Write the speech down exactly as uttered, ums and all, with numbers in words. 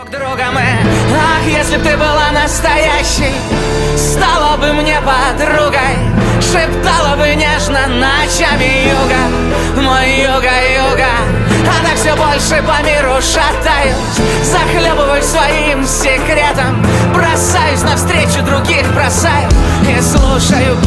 Друг друга мы, ах, если б ты была настоящей, стала бы мне подругой, шептала бы нежно ночами юга, мой юга, юга. А так все больше по миру шатаюсь, захлебываюсь своим секретом, бросаюсь навстречу других, бросаю и слушаю